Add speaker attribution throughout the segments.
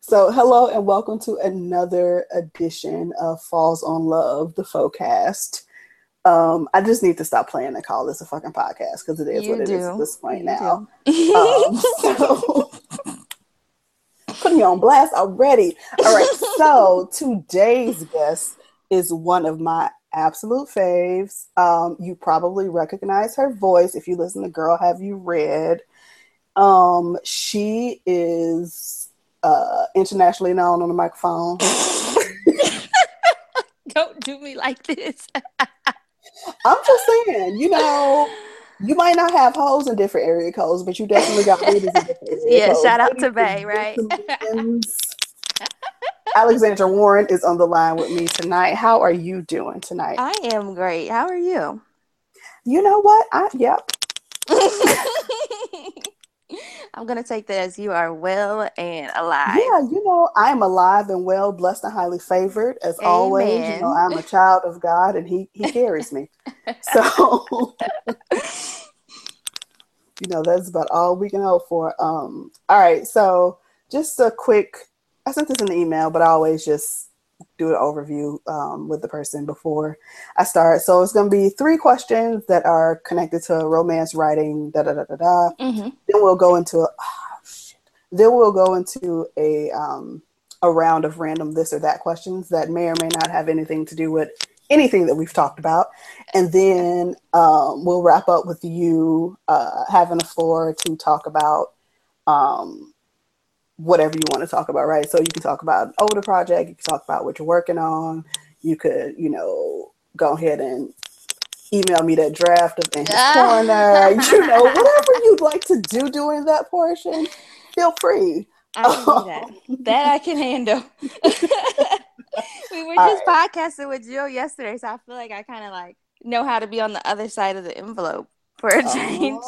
Speaker 1: So, hello and welcome to another edition of Falls on Love, the Focast. I just need to stop playing and call this a fucking podcast because it is what
Speaker 2: You
Speaker 1: it is at
Speaker 2: do.
Speaker 1: this point
Speaker 2: You
Speaker 1: now.
Speaker 2: do.
Speaker 1: So, putting me on blast already. All right, so today's guest is one of my absolute faves. You probably recognize her voice if you listen to Girl Have You Read. She is internationally known on the microphone.
Speaker 2: Don't do me like this.
Speaker 1: I'm just saying, you might not have hoes in different area codes, but you definitely got booties in different area
Speaker 2: Yeah,
Speaker 1: codes.
Speaker 2: shout out
Speaker 1: Ladies
Speaker 2: to
Speaker 1: and
Speaker 2: Bay, right?
Speaker 1: gentlemen, Alexandra Warren is on the line with me tonight. How are you doing tonight?
Speaker 2: I am great. How are you?
Speaker 1: You know what? Yep.
Speaker 2: I'm going to take that as you are well and alive.
Speaker 1: Yeah, I am alive and well, blessed and highly favored as always.
Speaker 2: Amen.
Speaker 1: I'm a child of God and he carries me. So, that's about all we can hope for. All right, so just a quick, I sent this in the email, but I always just do an overview with the person before I start. So it's going to be 3 questions that are connected to romance writing,
Speaker 2: Mm-hmm.
Speaker 1: Then we'll go into a round of random this or that questions that may or may not have anything to do with anything that we've talked about. And then we'll wrap up with you having the floor to talk about whatever you want to talk about, right? So you can talk about an older project, you can talk about what you're working on, you could, go ahead and email me that draft of In His Corner, whatever you'd like to do during that portion, feel free.
Speaker 2: I can do that. That I can handle. We were just podcasting with Jill yesterday, so I feel like I kind of know how to be on the other side of the envelope for a change.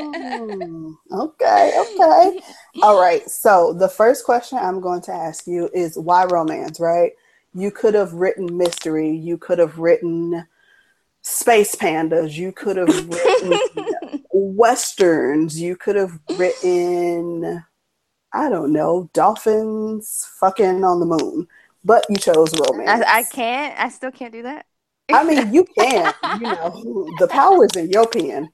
Speaker 1: Okay. All right. So the first question I'm going to ask you is why romance, right? You could have written mystery. You could have written space pandas. You could have written westerns. You could have written, I don't know, dolphins fucking on the moon. But you chose romance.
Speaker 2: I still can't do that.
Speaker 1: I mean, you can. The power's in your pen.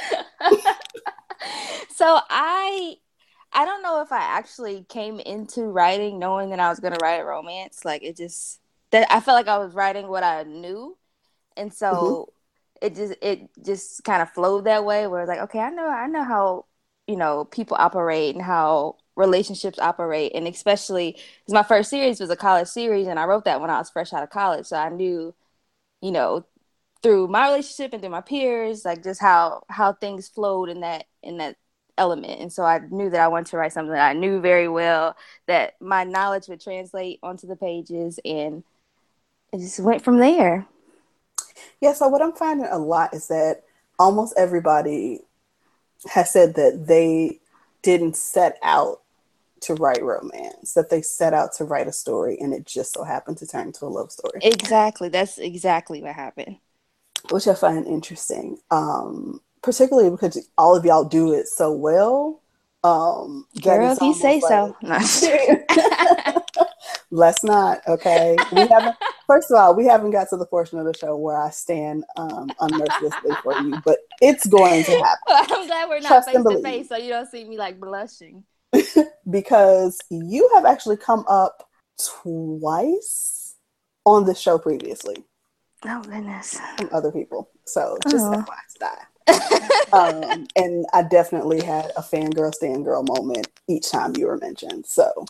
Speaker 2: So I don't know if I actually came into writing knowing that I was going to write a romance. Like I felt like I was writing what I knew, and so it just kind of flowed that way. Where it's like, okay, I know how people operate and how relationships operate, and especially because my first series was a college series, and I wrote that when I was fresh out of college, so I knew, through my relationship and through my peers, like just how things flowed in that element. And so I knew that I wanted to write something that I knew very well, that my knowledge would translate onto the pages, and it just went from there.
Speaker 1: Yeah, so what I'm finding a lot is that almost everybody has said that they didn't set out to write romance, that they set out to write a story and it just so happened to turn into a love story.
Speaker 2: Exactly. That's exactly what happened.
Speaker 1: Which I find interesting, particularly because all of y'all do it so well.
Speaker 2: Girl, if you say so.
Speaker 1: Let's not, okay? First of all, we haven't got to the portion of the show where I stand unmercilessly for you, but it's going to happen.
Speaker 2: Well, I'm glad we're not face to face, so you don't see me blushing.
Speaker 1: Because you have actually come up twice on the show previously.
Speaker 2: Oh, goodness.
Speaker 1: From other people. So just FYI. And I definitely had a fangirl, stand girl moment each time you were mentioned. So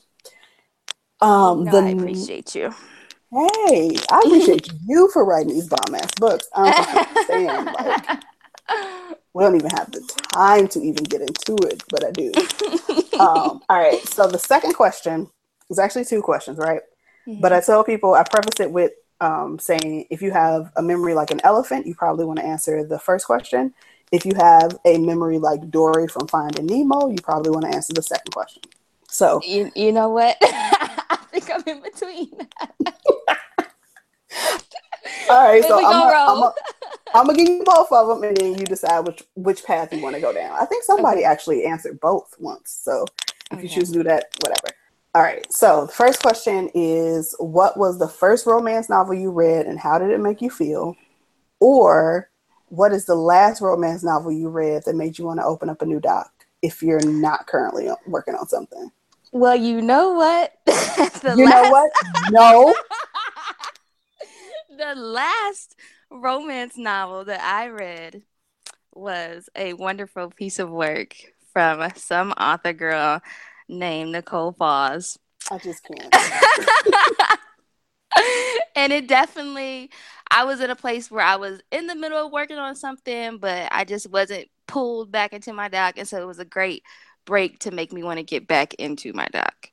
Speaker 2: I appreciate you.
Speaker 1: Hey, I appreciate you for writing these bomb ass books. I don't understand. We don't even have the time to even get into it, but I do. All right. So the second question is actually 2 questions, right? Mm-hmm. But I tell people, I preface it with saying if you have a memory like an elephant, you probably want to answer the first question. If you have a memory like Dory from Finding Nemo, you probably want to answer the second question. So
Speaker 2: you know what? I think I'm in between.
Speaker 1: All right, so I'm gonna give you both of them, and then you decide which path you want to go down. I think somebody actually answered both once, so if you choose to do that, whatever. All right. So the first question is, what was the first romance novel you read and how did it make you feel? Or what is the last romance novel you read that made you want to open up a new doc if you're not currently working on something?
Speaker 2: Well, you know what?
Speaker 1: You know what? No.
Speaker 2: The last romance novel that I read was a wonderful piece of work from some author girl named Nicole Foss.
Speaker 1: I just can't.
Speaker 2: And it definitely, I was in a place where I was in the middle of working on something, but I just wasn't pulled back into my doc. And so it was a great break to make me want to get back into my doc.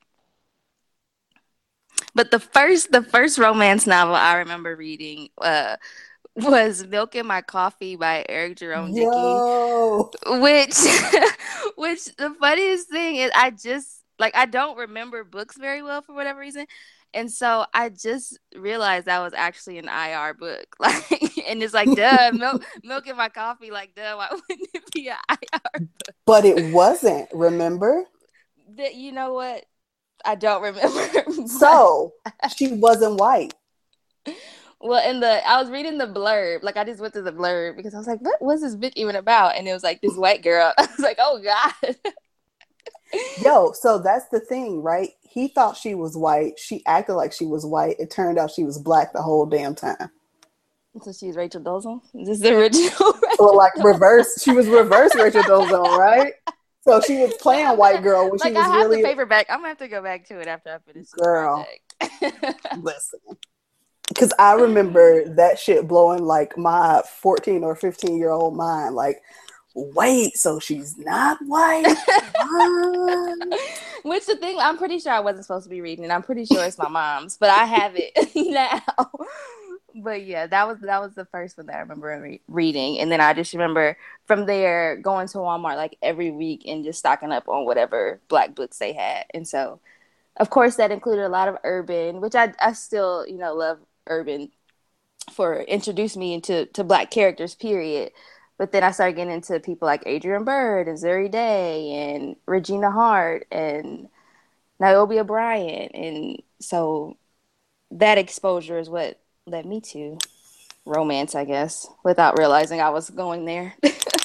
Speaker 2: But the first romance novel I remember reading was Milk in My Coffee by Eric Jerome Dickey.
Speaker 1: Yo.
Speaker 2: Which which the funniest thing is I don't remember books very well for whatever reason. And so I just realized that was actually an IR book. Like, and it's like, duh, milk in my coffee, like, duh, why wouldn't it be an IR book?
Speaker 1: But it wasn't, remember?
Speaker 2: You know what? I don't remember.
Speaker 1: So she wasn't white.
Speaker 2: Well, I was reading the blurb. Like, I just went to the blurb because I was like, what was this book even about? And it was like this white girl. I was like, oh God.
Speaker 1: Yo, so that's the thing, right? He thought she was white. She acted like she was white. It turned out she was black the whole damn time.
Speaker 2: So she was Rachel Dolezal? Is this the original?
Speaker 1: Or like reverse. She was reverse Rachel Dolezal, right? So she was playing white girl when
Speaker 2: like,
Speaker 1: she was
Speaker 2: I have
Speaker 1: really
Speaker 2: the paperback. I'm gonna have to go back to it after I finish this
Speaker 1: girl.
Speaker 2: project.
Speaker 1: Listen. Because I remember that shit blowing like my 14 or 15-year-old mind. Like, wait, so she's not white?
Speaker 2: Which the thing, I'm pretty sure I wasn't supposed to be reading, and I'm pretty sure it's my mom's, but I have it now. But yeah, that was the first one that I remember reading, and then I just remember from there going to Walmart like every week and just stocking up on whatever Black books they had, and so of course that included a lot of urban, which I still love urban for introduced me into Black characters, period. But then I started getting into people like Adrian Byrd and Zuri Day and Regina Hart and Niobe O'Brien. And so that exposure is what led me to romance, I guess, without realizing I was going there.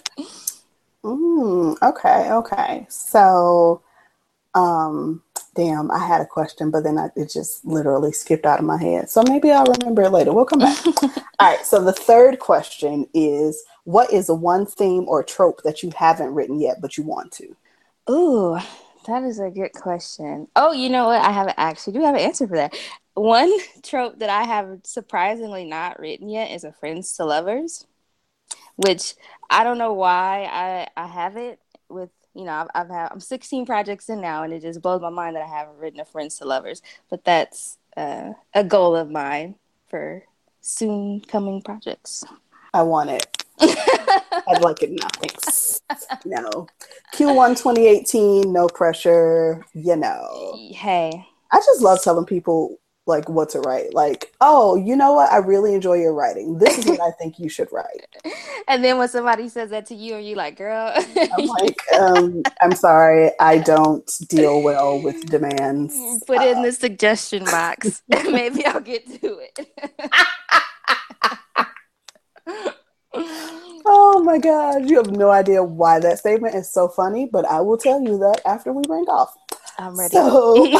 Speaker 1: Okay. So, damn, I had a question, but then it just literally skipped out of my head. So maybe I'll remember it later. We'll come back. All right. So the third question is, what is one theme or trope that you haven't written yet, but you want to?
Speaker 2: Ooh, that is a good question. Oh, you know what? I actually do have an answer for that. One trope that I have surprisingly not written yet is a friends to lovers, which I don't know why I haven't with, I'm 16 projects in now, and it just blows my mind that I haven't written a friends to lovers, but that's a goal of mine for soon coming projects.
Speaker 1: I want it. I'd like it now. Thanks. No. Q1 2018, no pressure,
Speaker 2: Hey.
Speaker 1: I just love telling people like what to write. Like, oh, you know what? I really enjoy your writing. This is what I think you should write.
Speaker 2: And then when somebody says that to you and you're like, girl.
Speaker 1: I'm like, I'm sorry. I don't deal well with demands.
Speaker 2: Put it in the suggestion box. Maybe I'll get to it.
Speaker 1: Oh my God. You have no idea why that statement is so funny, but I will tell you that after we break off.
Speaker 2: I'm ready.
Speaker 1: So,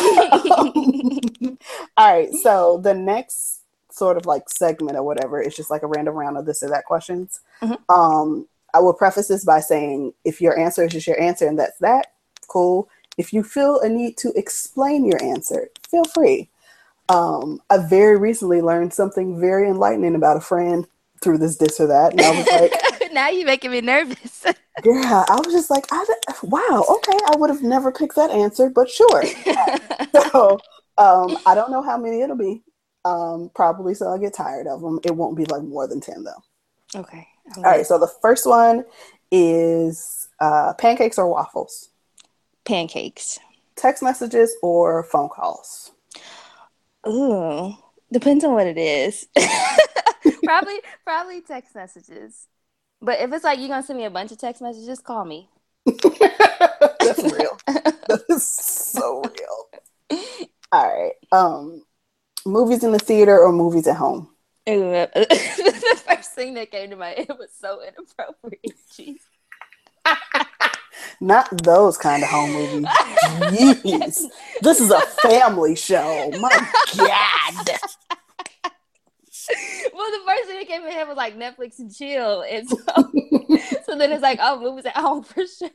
Speaker 1: all right. So the next sort of like segment or whatever, it's just like a random round of this or that questions.
Speaker 2: Mm-hmm.
Speaker 1: I will preface this by saying if your answer is just your answer and that's that, cool. If you feel a need to explain your answer, feel free. I very recently learned something very enlightening about a friend through this or that. And I was like,
Speaker 2: now you're making me nervous.
Speaker 1: Yeah, I was just like, wow, okay. I would have never picked that answer, but sure. So I don't know how many it'll be. Probably so I'll get tired of them. It won't be like more than 10 though.
Speaker 2: Okay.
Speaker 1: All right. So the first one is pancakes or waffles?
Speaker 2: Pancakes.
Speaker 1: Text messages or phone calls?
Speaker 2: Ooh, depends on what it is. Probably text messages. But if it's like you're gonna send me a bunch of text messages, call me.
Speaker 1: That's real. That is so real. All right. Movies in the theater or movies at home?
Speaker 2: The first thing that came to my head was so inappropriate. Jeez.
Speaker 1: Not those kind of home movies. Jeez. This is a family show. My God.
Speaker 2: Well, the first thing that came to my head was like Netflix and chill. And so then it's like, oh, movies at home for sure.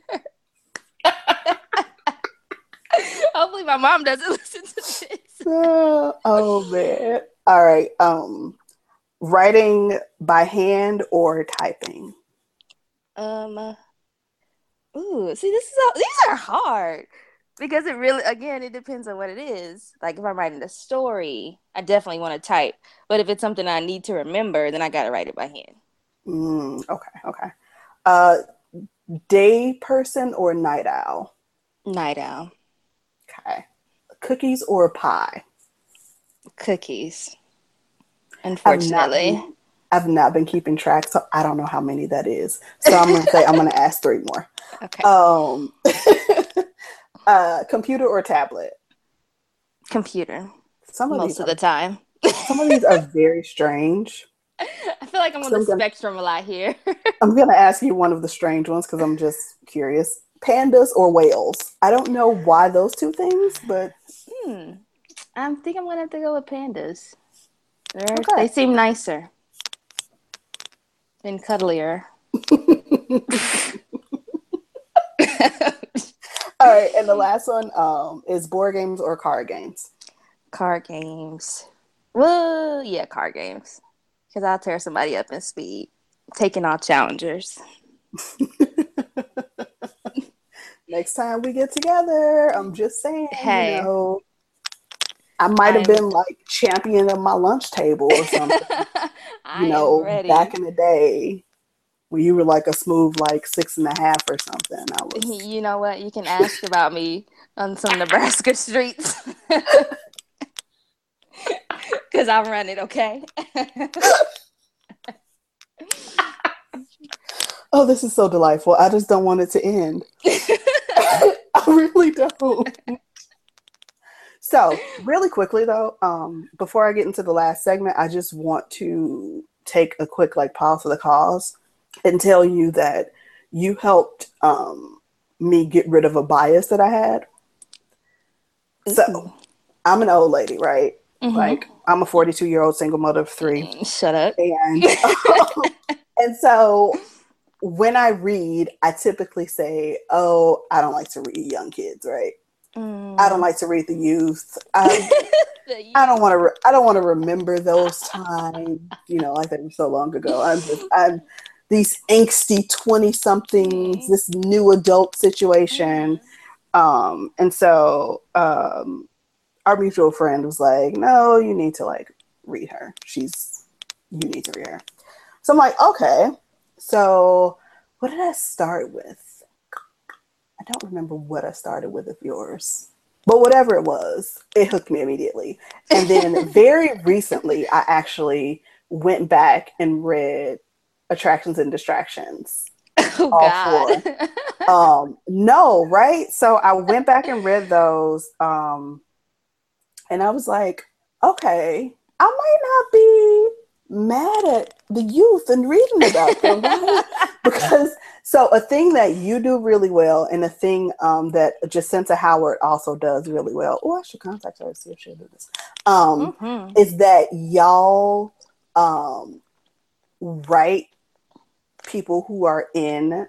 Speaker 2: Hopefully my mom doesn't listen to this.
Speaker 1: Oh man. All right. Writing by hand or typing?
Speaker 2: See, these are hard because it really, again, it depends on what it is. Like if I'm writing a story, I definitely want to type. But if it's something I need to remember, then I got to write it by hand.
Speaker 1: Okay. Day person or night owl?
Speaker 2: Night owl.
Speaker 1: Okay. Cookies or pie?
Speaker 2: Cookies. Unfortunately.
Speaker 1: I've not been keeping track, so I don't know how many that is. So I'm going to ask 3 more.
Speaker 2: Okay.
Speaker 1: Computer or tablet?
Speaker 2: Computer.
Speaker 1: Most
Speaker 2: of the time.
Speaker 1: Some of these are very strange.
Speaker 2: I feel like I'm on the spectrum a lot here.
Speaker 1: I'm going to ask you one of the strange ones because I'm just curious. Pandas or whales? I don't know why those 2 things, but...
Speaker 2: I think I'm going to have to go with pandas. They seem nicer. And cuddlier.
Speaker 1: All right, and the last one is board games or card games?
Speaker 2: Card games. Well, yeah, card games. Because I'll tear somebody up in speed. Taking all challengers.
Speaker 1: Next time we get together, I'm just saying,
Speaker 2: hey,
Speaker 1: I might have been like champion of my lunch table or something. Back in the day when you were like a smooth like 6.5 or something.
Speaker 2: You know what? You can ask about me on some Nebraska streets. Because I'm running, okay?
Speaker 1: Oh, this is so delightful. I just don't want it to end. I really don't. So, really quickly though, before I get into the last segment, I just want to take a quick pause for the cause and tell you that you helped me get rid of a bias that I had. So, I'm an old lady, right? Mm-hmm. I'm a 42-year-old single mother of 3.
Speaker 2: Shut up.
Speaker 1: And so when I read, I typically say, oh, I don't like to read young kids, right? I don't like to read the youth. I don't want to remember those times, like they were so long ago. I'm these angsty 20-somethings, this new adult situation. And so our mutual friend was like, no, you need to read her. You need to read her. So I'm like, okay. So what did I start with? I don't remember what I started with of yours, but whatever it was, it hooked me immediately. And then very recently, I actually went back and read Attractions and Distractions.
Speaker 2: Oh, God.
Speaker 1: No, right? So I went back and read those, and I was like, okay, I might not be mad at the youth and reading about them, right? Because so a thing that you do really well, and a thing that Jacinta Howard also does really well. Oh, I should contact her and see if she'll do this. Is that y'all write people who are in,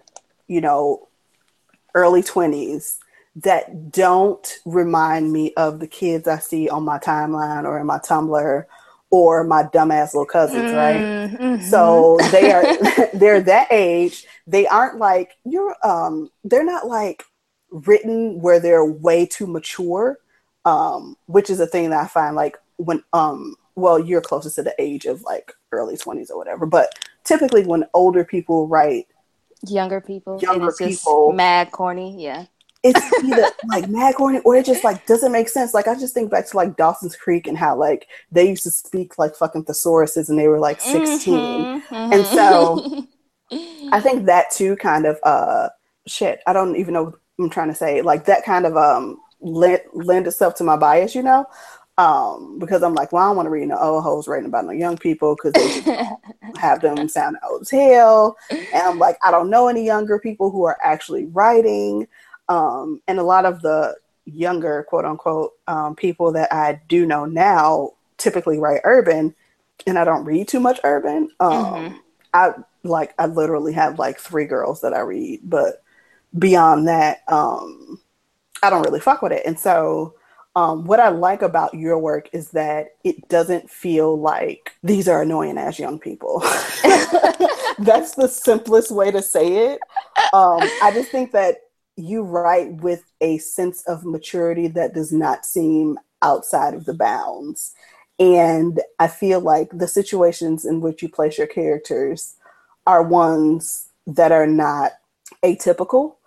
Speaker 1: early 20s that don't remind me of the kids I see on my timeline or in my Tumblr or my dumbass little cousins, right? Mm-hmm. So they're that age. They aren't they're not written where they're way too mature, which is a thing that I find when, you're closest to the age of early 20s or whatever. But typically when older people write
Speaker 2: younger people, just mad corny. Yeah.
Speaker 1: It's either mad corny or it just doesn't make sense. I just think back to Dawson's Creek and how they used to speak fucking thesauruses and they were 16. And so I think that too kind of shit. I don't even know what I'm trying to say. That kind of lend itself to my bias, because I'm like, well, I don't want to read no old hoes writing about no young people because they just have them sound old as hell. And I'm like, I don't know any younger people who are actually writing. And a lot of the younger, quote unquote, people that I do know now typically write urban, and I don't read too much urban. I literally have like 3 girls that I read, but beyond that, I don't really fuck with it. And so what I like about your work is that it doesn't feel like these are annoying ass young people. That's the simplest way to say it. I just think that you write with a sense of maturity that does not seem outside of the bounds. And I feel like the situations in which you place your characters are ones that are not atypical,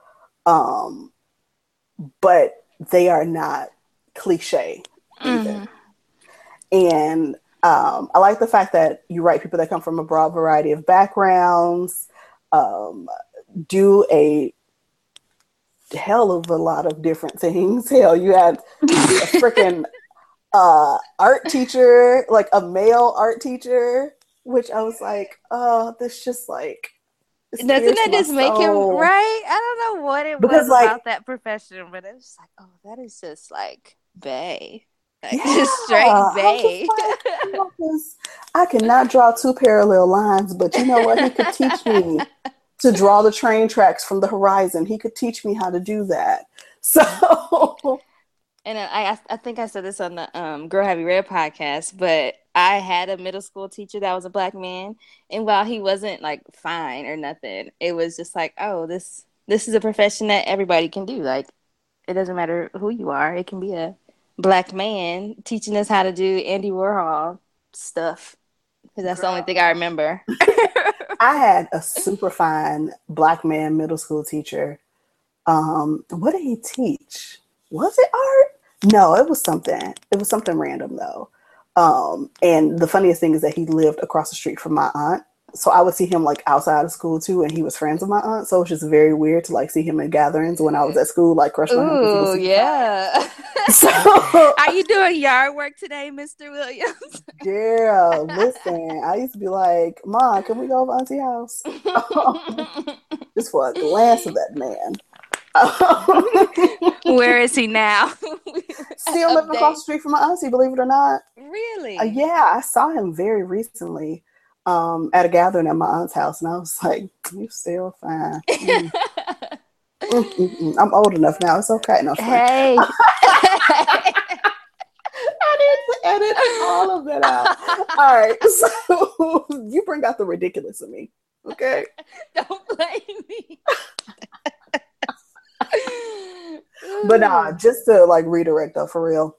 Speaker 1: but they are not cliche either. And I like the fact that you write people that come from a broad variety of backgrounds, do a hell of a lot of different things. Hell, you had a freaking art teacher, like a male art teacher, which I was like, oh, this just like,
Speaker 2: doesn't that just make him right? I don't know what it was about that profession, but it was like, oh, that is just like bae. Like just straight bae.
Speaker 1: I cannot draw 2 parallel lines, but you know what? He could teach me to draw the train tracks from the horizon. He could teach me how to do that. So,
Speaker 2: and I think I said this on the Girl Have You Read podcast, but I had a middle school teacher that was a Black man, and while he wasn't like fine or nothing, it was just like, oh, this is a profession that everybody can do. Like, it doesn't matter who you are; it can be a Black man teaching us how to do Andy Warhol stuff. Because that's the only thing I remember.
Speaker 1: I had a super fine Black man middle school teacher. What did he teach? Was it art? No, it was something. It was something random though. And the funniest thing is that he lived across the street from my aunt. So I would see him like outside of school too, and he was friends with my aunt. So it was just very weird to like see him in gatherings when I was at school, like crushing on him.
Speaker 2: Ooh, yeah. So, are you doing yard work today, Mr. Williams?
Speaker 1: Yeah, listen, I used to be like, Mom, can we go over Auntie's house? Just for a glance of that man.
Speaker 2: Where is he now?
Speaker 1: Still living across the street from my auntie, believe it or not.
Speaker 2: Really?
Speaker 1: Yeah, I saw him very recently at a gathering at my aunt's house, and I was like, "You still fine." I'm old enough now. It's okay. No,
Speaker 2: hey.
Speaker 1: I need to edit all of that out. All right, so you bring out the ridiculous in me, okay?
Speaker 2: Don't blame me.
Speaker 1: But nah, just to like redirect though, for real.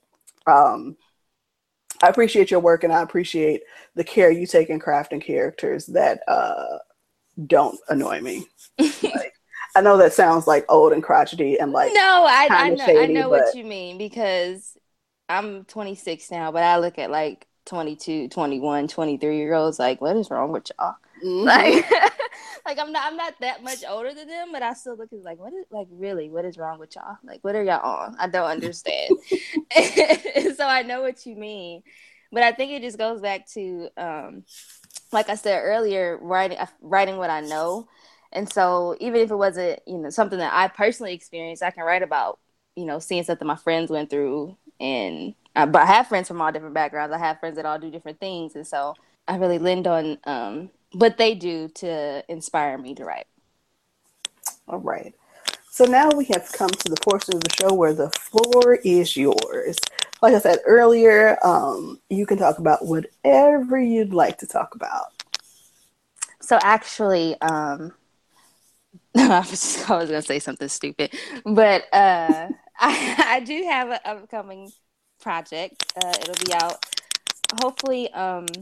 Speaker 1: I appreciate your work, and I appreciate the care you take in crafting characters that don't annoy me. Like, I know that sounds like old and crotchety and like
Speaker 2: no, I know,
Speaker 1: shady,
Speaker 2: I know what you mean, because I'm 26 now, but I look at like 22, 21, 23-year-olds like, what is wrong with y'all? Mm-hmm. Like I'm not that much older than them, but I still look at like, what is wrong with y'all? Like, what are y'all on? I don't understand. So I know what you mean, but I think it just goes back to like I said earlier, writing what I know. And so even if it wasn't, something that I personally experienced, I can write about, seeing something my friends went through. And but I have friends from all different backgrounds. I have friends that all do different things. And so I really lend on what they do to inspire me to write.
Speaker 1: All right. So now we have come to the portion of the show where the floor is yours. Like I said earlier, you can talk about whatever you'd like to talk about.
Speaker 2: So actually, I was going to say something stupid, but I do have an upcoming project. It'll be out hopefully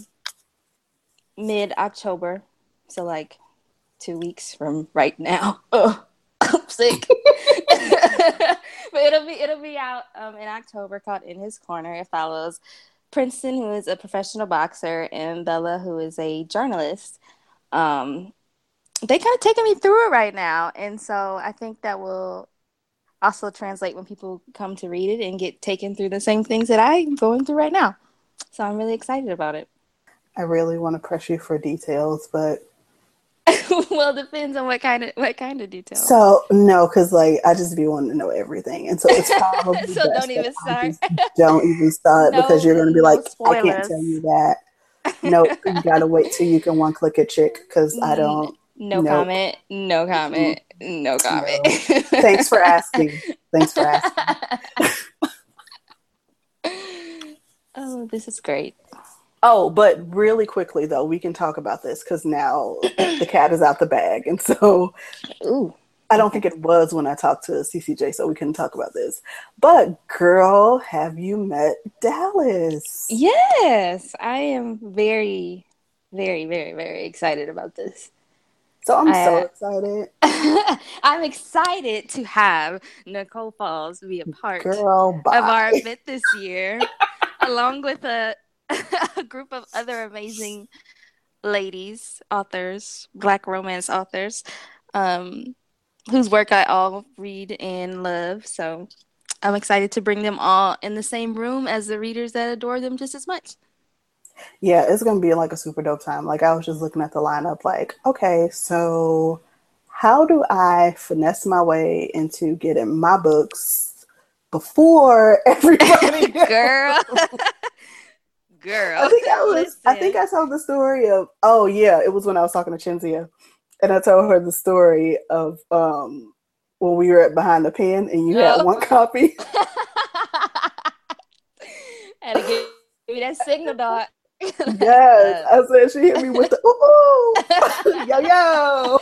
Speaker 2: mid-October, so like 2 weeks from right now. I'm sick. But it'll be out in October, called In His Corner. It follows Princeton, who is a professional boxer, and Bella, who is a journalist. They kind of taking me through it right now, and so I think that will also translate when people come to read it and get taken through the same things that I'm going through right now. So I'm really excited about it.
Speaker 1: I really want to press you for details, but
Speaker 2: Well, it depends on what kind of details.
Speaker 1: so no, because like I just be wanting to know everything, and so it's probably
Speaker 2: So don't
Speaker 1: best that
Speaker 2: even
Speaker 1: I
Speaker 2: start.
Speaker 1: just don't even start because
Speaker 2: No,
Speaker 1: you're going to be
Speaker 2: no
Speaker 1: like, I can't
Speaker 2: spoilers.
Speaker 1: tell you that. Nope, you got to wait till you can one click a chick because I don't.
Speaker 2: No
Speaker 1: Nope.
Speaker 2: comment. No
Speaker 1: Mm-mm,
Speaker 2: comment. No comment.
Speaker 1: no. Thanks for asking. Thanks for asking.
Speaker 2: Oh, this is great.
Speaker 1: Oh, but really quickly though, we can talk about this because now the cat is out the bag, and so
Speaker 2: Ooh.
Speaker 1: I don't
Speaker 2: Okay.
Speaker 1: think it was when I talked to CCJ, so we couldn't talk about this. But girl, have you met Dallas?
Speaker 2: Yes, I am very, very, very, very excited about this.
Speaker 1: So I'm so
Speaker 2: I
Speaker 1: excited.
Speaker 2: I'm excited to have Nicole Falls be a part
Speaker 1: Girl,
Speaker 2: of our
Speaker 1: bye.
Speaker 2: event this year, along with a group of other amazing ladies, authors, Black romance authors, um, whose work I all read and love. So I'm excited to bring them all in the same room as the readers that adore them just as much.
Speaker 1: Yeah, it's gonna be like a super dope time. Like I was just looking at the lineup, like, okay, so how do I finesse my way into getting my books before everybody
Speaker 2: Girl,
Speaker 1: else?
Speaker 2: girl,
Speaker 1: I think
Speaker 2: listen.
Speaker 1: I told the story of, oh yeah, it was when I was talking to Chinzia, and I told her the story of when we were behind the pen and you had
Speaker 2: Oh.
Speaker 1: one copy.
Speaker 2: Had to give me that signal dot. Like,
Speaker 1: Yes, I said she hit me with the ooh, yo yo.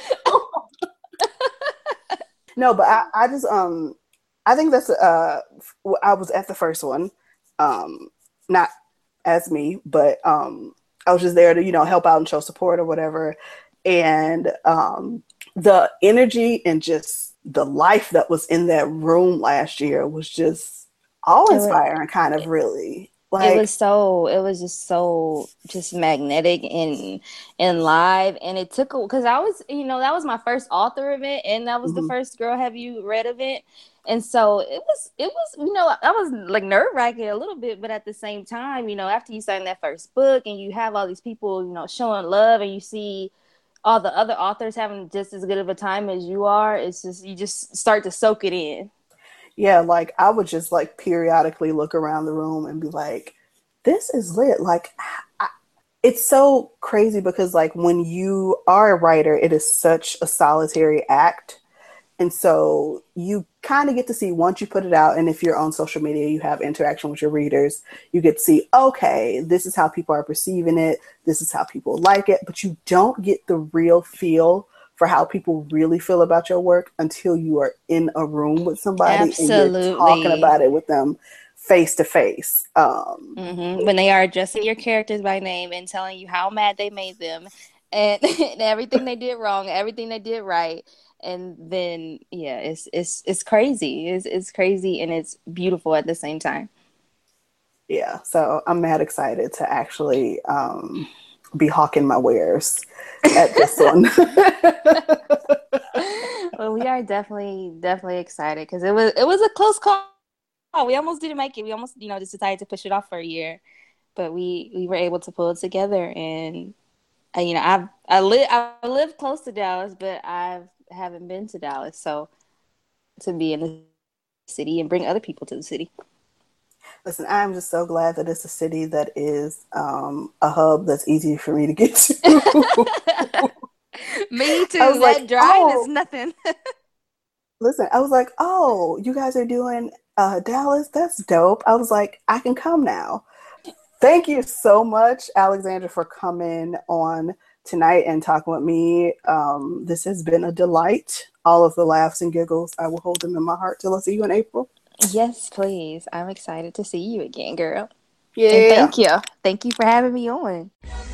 Speaker 1: No, but I just I think that's I was at the first one, not as me, but I was just there to help out and show support or whatever, and the energy and just the life that was in that room last year was just awe
Speaker 2: it was,
Speaker 1: inspiring, kind of really
Speaker 2: it was
Speaker 1: like.
Speaker 2: so it was just so just magnetic and live, and it took because I was that was my first author event, and that was the
Speaker 1: Mhm.
Speaker 2: first Girl Have You Read event, and so it was I was like nerve-wracking a little bit, but at the same time, after you sign that first book and you have all these people showing love, and you see all the other authors having just as good of a time as you are, it's just you just start to soak it in.
Speaker 1: Yeah, like I would just like periodically look around the room and be like, this is lit. Like, it's so crazy because, like, when you are a writer, it is such a solitary act. And so you kind of get to see once you put it out, and if you're on social media, you have interaction with your readers, you get to see, okay, this is how people are perceiving it, this is how people like it, but you don't get the real feel for how people really feel about your work until you are in a room with somebody and you're talking
Speaker 2: Absolutely.
Speaker 1: about it with them face to face.
Speaker 2: When they are addressing your characters by name and telling you how mad they made them, and, and everything they did wrong, everything they did right, and then yeah, it's crazy. It's crazy and it's beautiful at the same time.
Speaker 1: Yeah, so I'm mad excited to actually be hawking my wares at this one.
Speaker 2: Well, we are definitely excited because it was a close call. We almost didn't make it. We almost just decided to push it off for a year, but we were able to pull it together. And I live close to Dallas, but I haven't been to Dallas, so to be in the city and bring other people to the city.
Speaker 1: Listen, I'm just so glad that it's a city that is a hub that's easy for me to get to.
Speaker 2: Me
Speaker 1: I
Speaker 2: too.
Speaker 1: was like,
Speaker 2: That drive is
Speaker 1: oh,
Speaker 2: nothing.
Speaker 1: listen, I was like, oh, you guys are doing Dallas? That's dope. I was like, I can come now. Thank you so much, Alexandra, for coming on tonight and talking with me. This has been a delight. All of the laughs and giggles, I will hold them in my heart till I see you in April.
Speaker 2: Yes, please. I'm excited to see you again, girl. And
Speaker 1: Yeah.
Speaker 2: thank you. Thank you for having me on.